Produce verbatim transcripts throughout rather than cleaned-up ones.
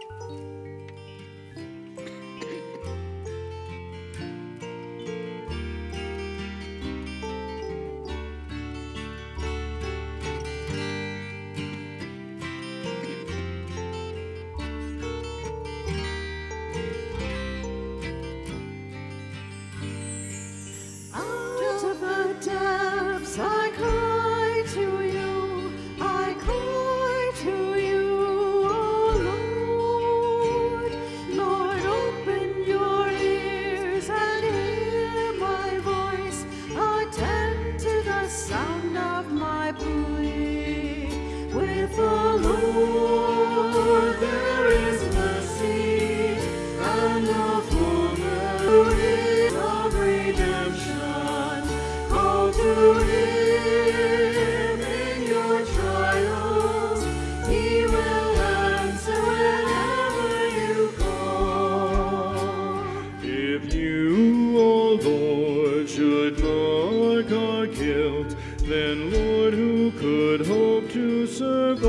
Out of the depths I cry to you, I cry to you, O Lord. Lord, open your ears and hear my voice. Attend to the sound of my plea. With the Lord there is mercy, and the fullness of redemption. Call to him in your trials, he will answer whenever you call. If you, O Lord, should mark our guilt, then, Lord, who could hope to survive?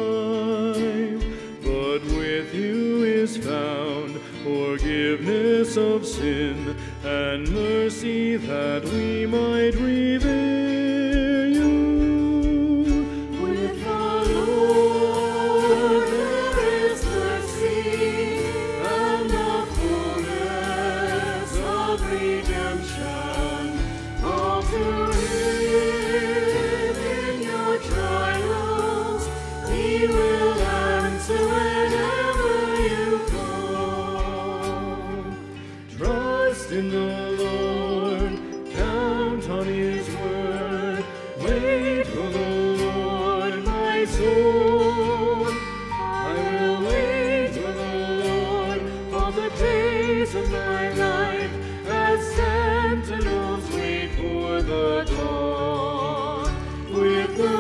But with you is found forgiveness of sin and mercy that we might revere you. With the Lord there is mercy, and the fullness of redemption. Call to him in your trials, he will answer whenever you call. Trust in the Lord, count on his word. Wait for the Lord, my soul. I will wait for the Lord all the days of my life, as sentinels wait for the dawn. With the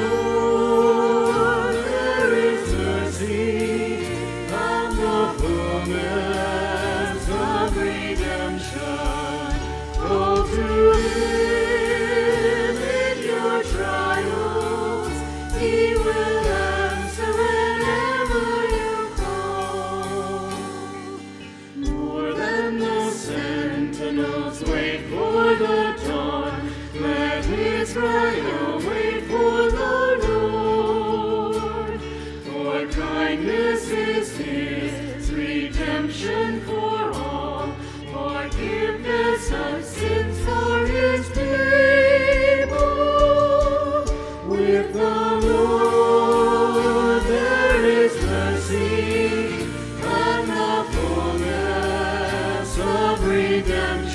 Lord there is mercy, and the fullness of redemption. Call to him in your trials, he will answer whenever you call. More than the sentinels wait for the dawn, let Israel wait for the Lord. For kindness is his, redemption for all, forgiveness of sins for his people. With the Lord there is mercy, and the fullness of redemption.